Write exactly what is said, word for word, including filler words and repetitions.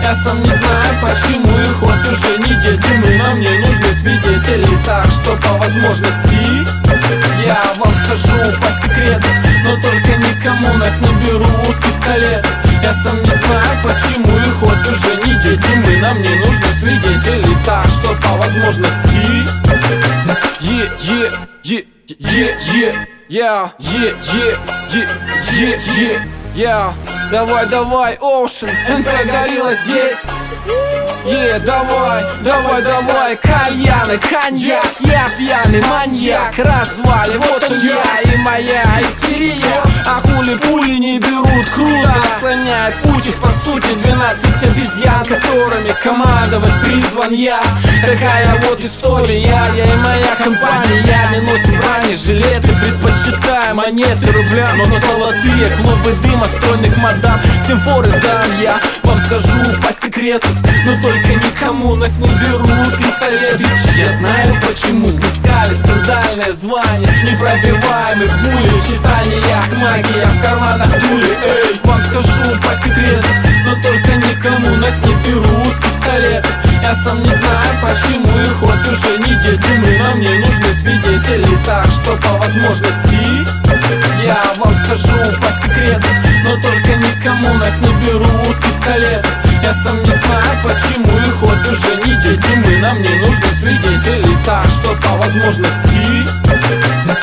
Я сам не знаю почему, и хоть уже не дети мы, нам не нужны свидетели. Так что по возможности я вам скажу по секрету, но только никому нас не берут пистолет. Я сам не знаю почему, и хоть уже не дети мы, нам не нужны свидетели. Так что по возможности е е е е е я е е е е е я давай давай Ocean, эн пэ Горилла здесь. Е, давай, давай, давай, кальяны, коньяк, я пьяный маньяк, развали, вот он я и моя истерия. А хули пули не берут, круто отклоняет путь их по сути двенадцать обезьян, которыми командовать призван я. Такая вот история, я и моя компания. Не носим бронежилеты, предпочитаем монеты рубля, но за золотые клубы дыма стройных мадам всем форы дам. Я вам скажу по секрету, но только никому нас не берут пистолеты. Я знаю почему, снискали скандальное звание непробиваемых пули в читаниях, магия в карманах дули. Эй, вам скажу по секрету, но только никому нас не берут пистолеты. Я сам не знаю почему, и хоть уже не дети мы, нам не нужны свидетели. Так что по возможности я вам скажу по секрету, но только никому нас не берут пистолеты. Я сам не знаю почему, и хоть уже не дети мы, нам не нужны свидетели. Так что по возможности